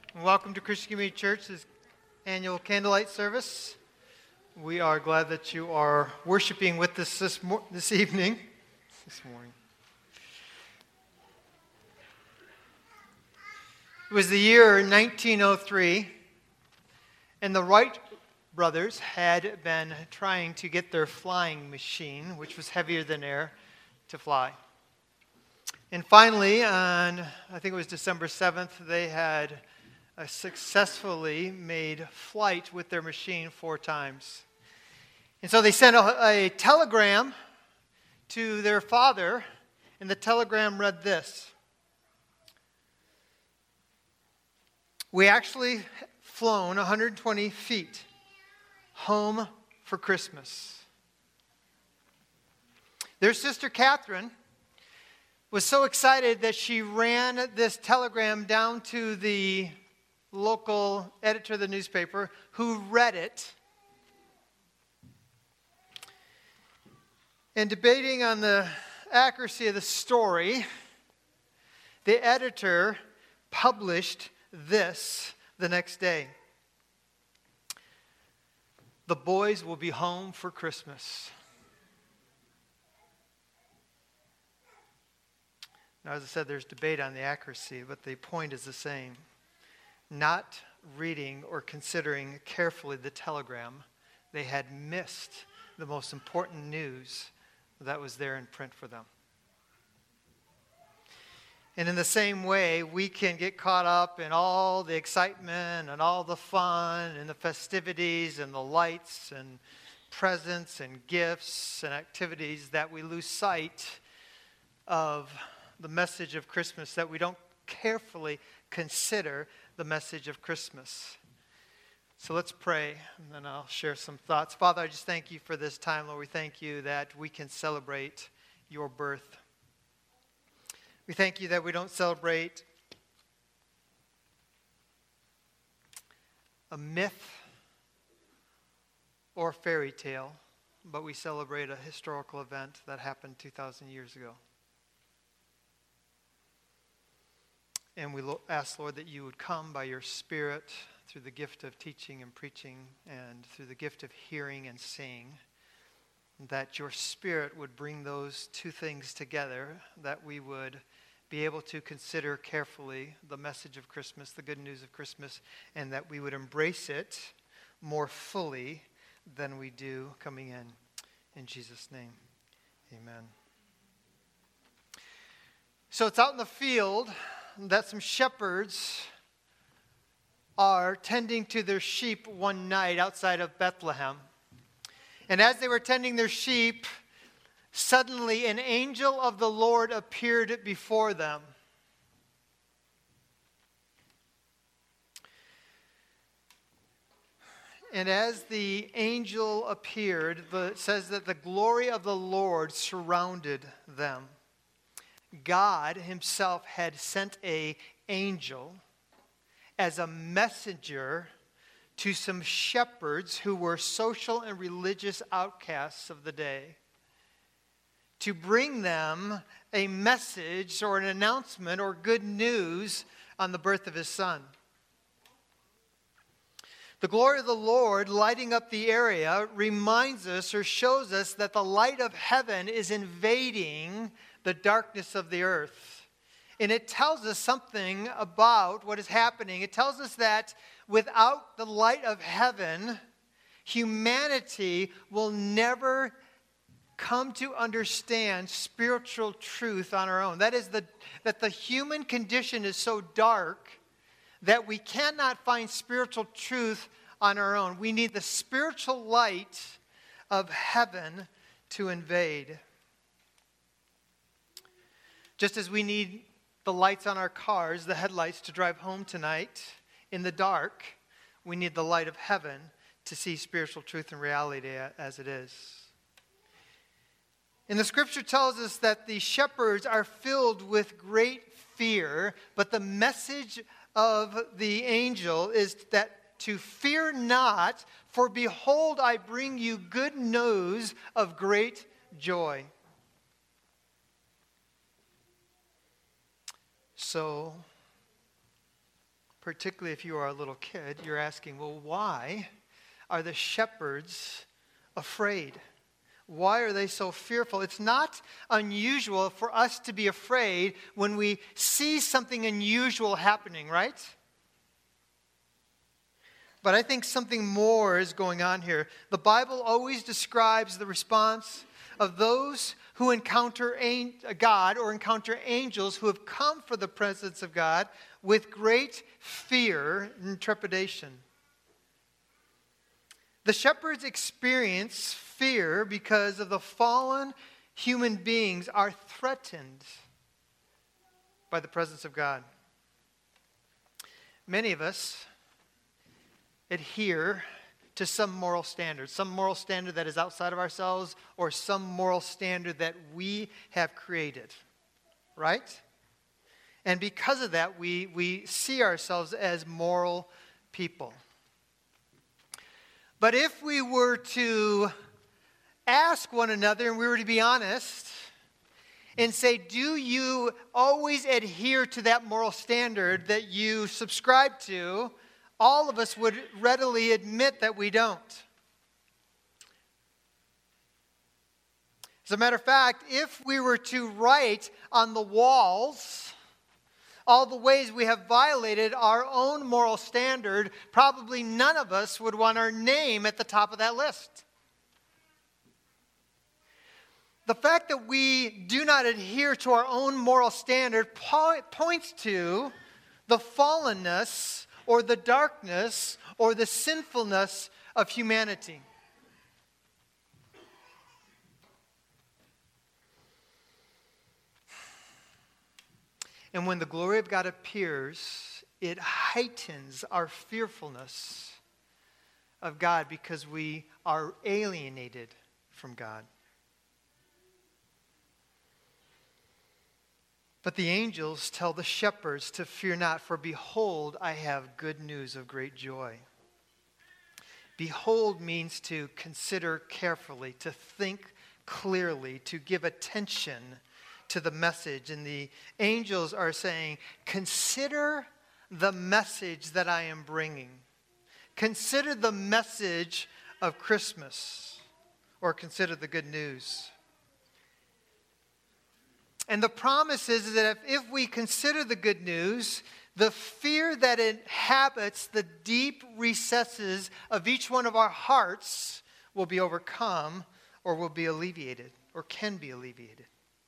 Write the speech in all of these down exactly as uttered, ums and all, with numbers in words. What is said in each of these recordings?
Welcome to Christian Community Church's annual candlelight service. We are glad that you are worshiping with us this, mor- this evening, this morning. It was the year nineteen oh three, and the Wright brothers had been trying to get their flying machine, which was heavier than air, to fly. And finally, on, I think it was December seventh, they had uh, successfully made flight with their machine four times. And so they sent a, a telegram to their father, and the telegram read this: "We actually flown one hundred twenty feet home for Christmas." Their sister Catherine was so excited that she ran this telegram down to the local editor of the newspaper, who read it. And debating on the accuracy of the story, the editor published this the next day: "The boys will be home for Christmas." Now, as I said, there's debate on the accuracy, but the point is the same. Not reading or considering carefully the telegram, they had missed the most important news that was there in print for them. And in the same way, we can get caught up in all the excitement and all the fun and the festivities and the lights and presents and gifts and activities that we lose sight of the message of Christmas, that we don't carefully consider the message of Christmas. So let's pray, and then I'll share some thoughts. Father, I just thank you for this time, Lord. We thank you that we can celebrate your birth. We thank you that we don't celebrate a myth or a fairy tale, but we celebrate a historical event that happened two thousand years ago. And we ask, Lord, that you would come by your Spirit through the gift of teaching and preaching and through the gift of hearing and seeing, that your Spirit would bring those two things together, that we would be able to consider carefully the message of Christmas, the good news of Christmas, and that we would embrace it more fully than we do coming in. In Jesus' name, amen. So it's out in the field that some shepherds are tending to their sheep one night outside of Bethlehem. And as they were tending their sheep, suddenly an angel of the Lord appeared before them. And as the angel appeared, it says that the glory of the Lord surrounded them. God himself had sent an angel as a messenger to some shepherds who were social and religious outcasts of the day, to bring them a message or an announcement or good news on the birth of his son. The glory of the Lord lighting up the area reminds us or shows us that the light of heaven is invading the darkness of the earth. And it tells us something about what is happening. It tells us that without the light of heaven, humanity will never come to understand spiritual truth on our own. That is, the, that the human condition is so dark that we cannot find spiritual truth on our own. We need the spiritual light of heaven to invade. Just as we need the lights on our cars, the headlights, to drive home tonight in the dark, we need the light of heaven to see spiritual truth and reality as it is. And the scripture tells us that the shepherds are filled with great fear, but the message of the angel is that to fear not, for behold, I bring you good news of great joy. So particularly if you are a little kid, you're asking, well, why are the shepherds afraid? Why are they so fearful? It's not unusual for us to be afraid when we see something unusual happening, right? But I think something more is going on here. The Bible always describes the response of those who encounter God or encounter angels who have come for the presence of God with great fear and trepidation. The shepherds experience fear because of the fallen human beings are threatened by the presence of God. Many of us adhere to some moral standard, some moral standard that is outside of ourselves or some moral standard that we have created, right? And because of that, we, we see ourselves as moral people. But if we were to ask one another and we were to be honest and say, do you always adhere to that moral standard that you subscribe to? All of us would readily admit that we don't. As a matter of fact, if we were to write on the walls all the ways we have violated our own moral standard, probably none of us would want our name at the top of that list. The fact that we do not adhere to our own moral standard po- points to the fallenness or the darkness or the sinfulness of humanity. And when the glory of God appears, it heightens our fearfulness of God because we are alienated from God. But the angels tell the shepherds to fear not, for behold, I have good news of great joy. Behold means to consider carefully, to think clearly, to give attention to the message. And the angels are saying, consider the message that I am bringing. Consider the message of Christmas, or consider the good news. And the promise is that if, if we consider the good news, the fear that inhabits the deep recesses of each one of our hearts will be overcome or will be alleviated or can be alleviated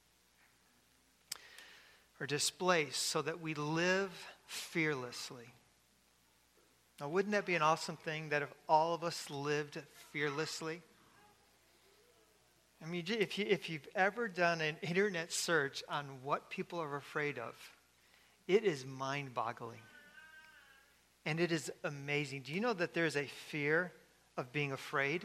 or displaced so that we live fearlessly. Now, wouldn't that be an awesome thing that if all of us lived fearlessly? I mean, if, you, if you've ever done an internet search on what people are afraid of, it is mind-boggling. And it is amazing. Do you know that there's a fear of being afraid?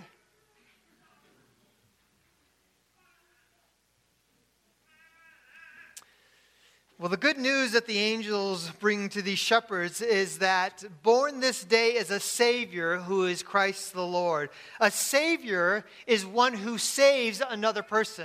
Well, the good news that the angels bring to these shepherds is that born this day is a Savior who is Christ the Lord. A Savior is one who saves another person.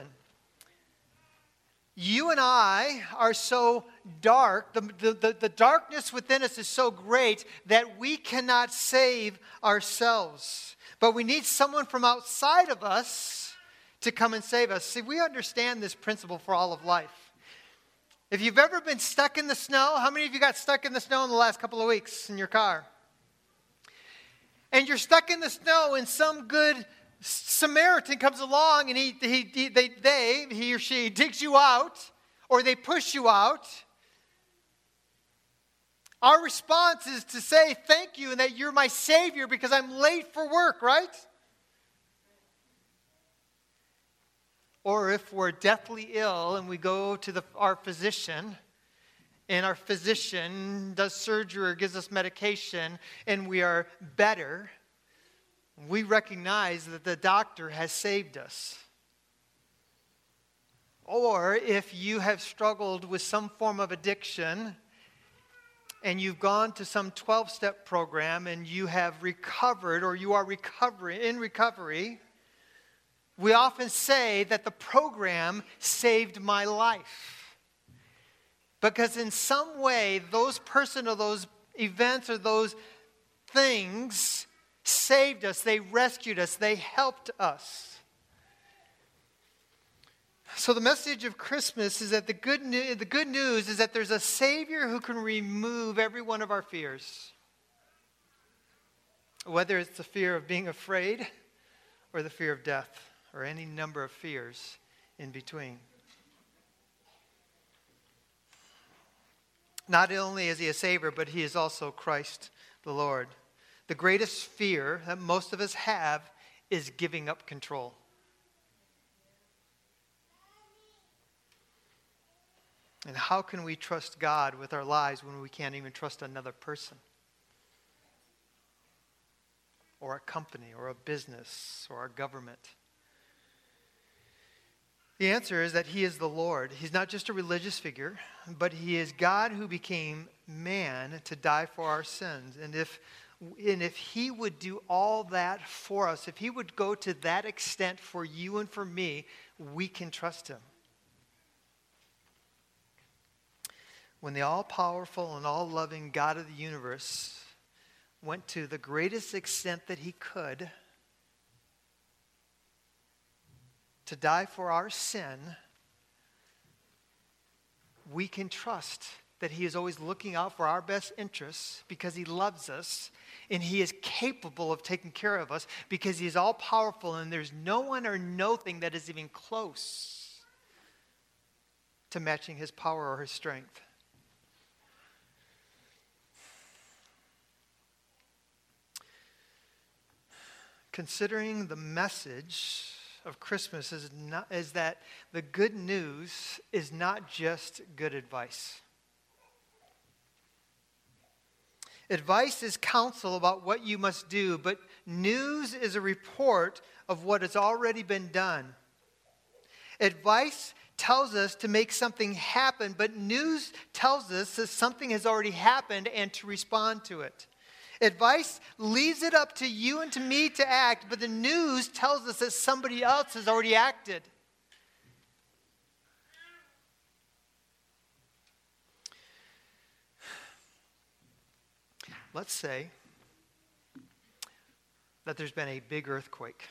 You and I are so dark, the, the, the, the darkness within us is so great that we cannot save ourselves. But we need someone from outside of us to come and save us. See, we understand this principle for all of life. If you've ever been stuck in the snow, how many of you got stuck in the snow in the last couple of weeks in your car? And you're stuck in the snow and some good Samaritan comes along and he, he, he, they, they, he or she digs you out or they push you out. Our response is to say thank you and that you're my Savior because I'm late for work, right? Or if we're deathly ill and we go to the, our physician, and our physician does surgery or gives us medication, and we are better, we recognize that the doctor has saved us. Or if you have struggled with some form of addiction, and you've gone to some twelve-step program, and you have recovered, or you are recovering in recovery, we often say that the program saved my life. Because in some way, those person or those events or those things saved us. They rescued us. They helped us. So the message of Christmas is that the good, new, the good news is that there's a Savior who can remove every one of our fears. Whether it's the fear of being afraid or the fear of death or any number of fears in between. Not only is he a Savior, but he is also Christ the Lord. The greatest fear that most of us have is giving up control. And how can we trust God with our lives when we can't even trust another person? Or a company, or a business, or a government? The answer is that he is the Lord. He's not just a religious figure, but he is God who became man to die for our sins. And if, and if he would do all that for us, if he would go to that extent for you and for me, we can trust him. When the all-powerful and all-loving God of the universe went to the greatest extent that he could to die for our sin, we can trust that he is always looking out for our best interests because he loves us, and he is capable of taking care of us because he is all-powerful, and there's no one or nothing that is even close to matching his power or his strength. Considering the message of Christmas is, not, is that the good news is not just good advice. Advice is counsel about what you must do, but news is a report of what has already been done. Advice tells us to make something happen, but news tells us that something has already happened and to respond to it. Advice leaves it up to you and to me to act, but the news tells us that somebody else has already acted. Let's say that there's been a big earthquake,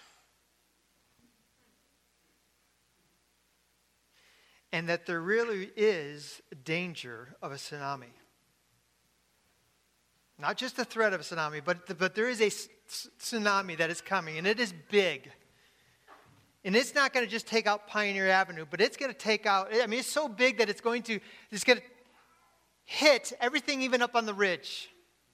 and that there really is danger of a tsunami. Not just the threat of a tsunami, but, but there is a tsunami that is coming, and it is big. And it's not going to just take out Pioneer Avenue, but it's going to take out, I mean, it's so big that it's going to, it's going to hit everything even up on the ridge.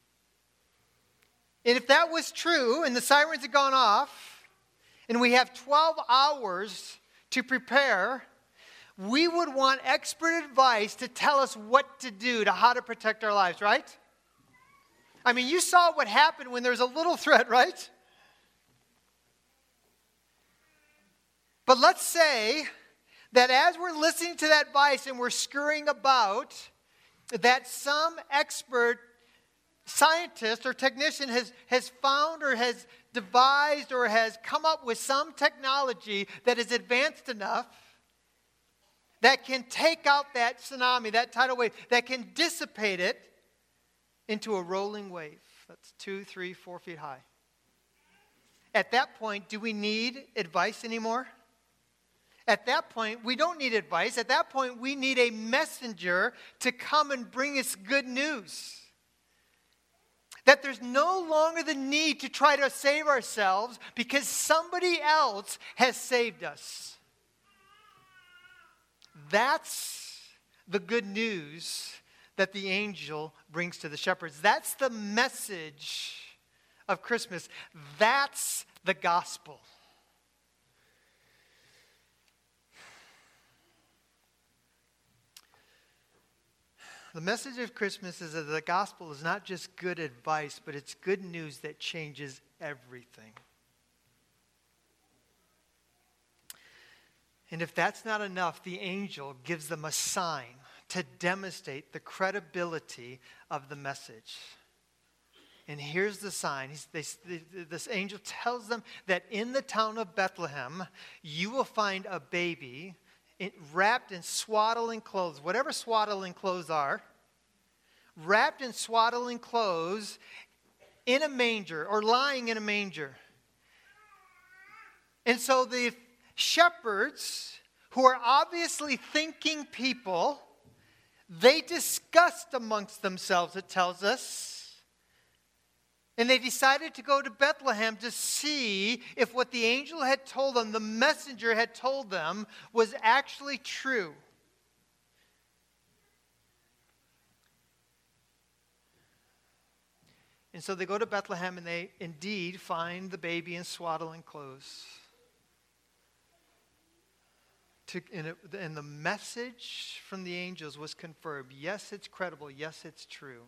And if that was true, and the sirens had gone off, and we have twelve hours to prepare, we would want expert advice to tell us what to do, to how to protect our lives, right? I mean, you saw what happened when there's a little threat, right? But let's say that as we're listening to that advice and we're scurrying about, that some expert scientist or technician has, has found or has devised or has come up with some technology that is advanced enough that can take out that tsunami, that tidal wave, that can dissipate it into a rolling wave that's two, three, four feet high. At that point, do we need advice anymore? At that point, we don't need advice. At that point, we need a messenger to come and bring us good news. That there's no longer the need to try to save ourselves because somebody else has saved us. That's the good news that the angel brings to the shepherds. That's the message of Christmas. That's the gospel. The message of Christmas is that the gospel is not just good advice, but it's good news that changes everything. And if that's not enough, the angel gives them a sign to demonstrate the credibility of the message. And here's the sign. He's, they, this angel tells them that in the town of Bethlehem, you will find a baby in, wrapped in swaddling clothes, whatever swaddling clothes are, wrapped in swaddling clothes in a manger, or lying in a manger. And so the shepherds, who are obviously thinking people, they discussed amongst themselves, it tells us. And they decided to go to Bethlehem to see if what the angel had told them, the messenger had told them, was actually true. And so they go to Bethlehem and they indeed find the baby in swaddling clothes. To, and, it, and the message from the angels was confirmed. Yes, it's credible. Yes, it's true.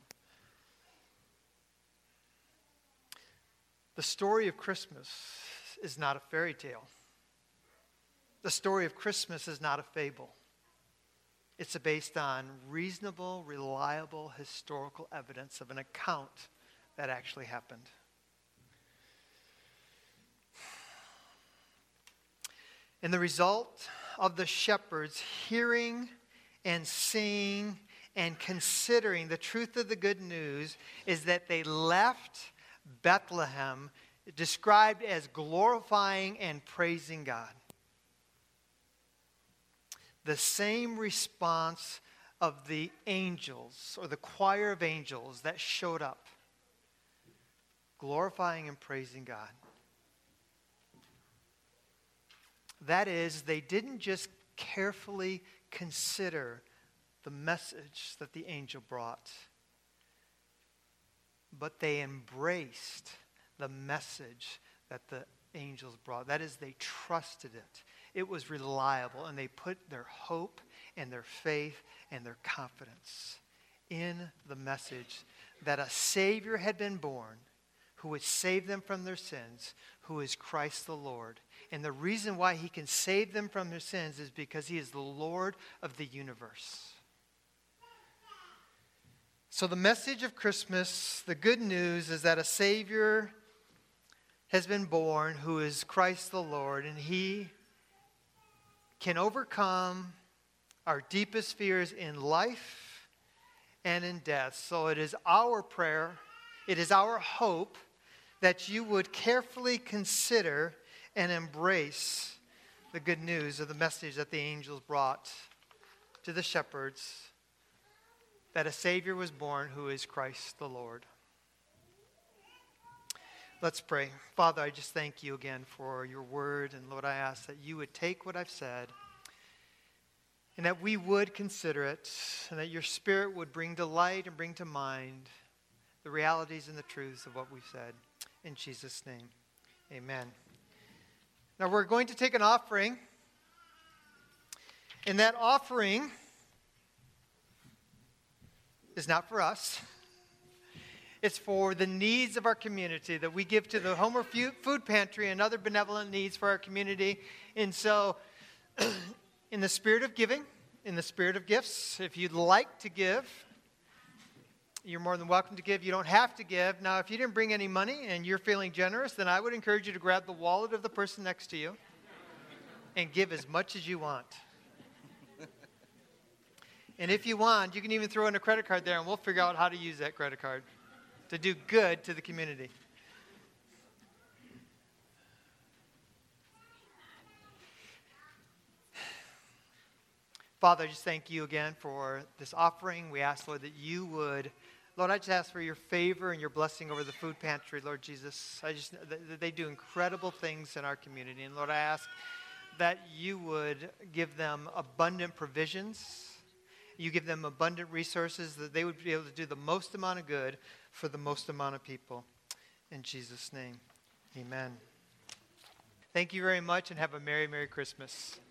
The story of Christmas is not a fairy tale. The story of Christmas is not a fable. It's based on reasonable, reliable, historical evidence of an account that actually happened. And the result of the shepherds hearing and seeing and considering the truth of the good news is that they left Bethlehem, described as glorifying and praising God. The same response of the angels, or the choir of angels that showed up, glorifying and praising God. That is, they didn't just carefully consider the message that the angel brought, but they embraced the message that the angels brought. That is, they trusted it. It was reliable, and they put their hope and their faith and their confidence in the message that a Savior had been born who would save them from their sins, who is Christ the Lord. And the reason why he can save them from their sins is because he is the Lord of the universe. So the message of Christmas, the good news, is that a Savior has been born who is Christ the Lord, and he can overcome our deepest fears in life and in death. So it is our prayer, it is our hope that you would carefully consider and embrace the good news of the message that the angels brought to the shepherds, that a Savior was born who is Christ the Lord. Let's pray. Father, I just thank you again for your word. And Lord, I ask that you would take what I've said and that we would consider it, and that your Spirit would bring to light and bring to mind the realities and the truths of what we've said. In Jesus' name, amen. Now we're going to take an offering. And that offering is not for us. It's for the needs of our community that we give to the Homer Food Pantry and other benevolent needs for our community. And so, in the spirit of giving, in the spirit of gifts, if you'd like to give, you're more than welcome to give. You don't have to give. Now, if you didn't bring any money and you're feeling generous, then I would encourage you to grab the wallet of the person next to you and give as much as you want. And if you want, you can even throw in a credit card there, and we'll figure out how to use that credit card to do good to the community. Father, I just thank you again for this offering. We ask, Lord, that you would, Lord, I just ask for your favor and your blessing over the food pantry, Lord Jesus. I just, they do incredible things in our community. And Lord, I ask that you would give them abundant provisions. You give them abundant resources that they would be able to do the most amount of good for the most amount of people. In Jesus' name, amen. Thank you very much, and have a Merry, Merry Christmas.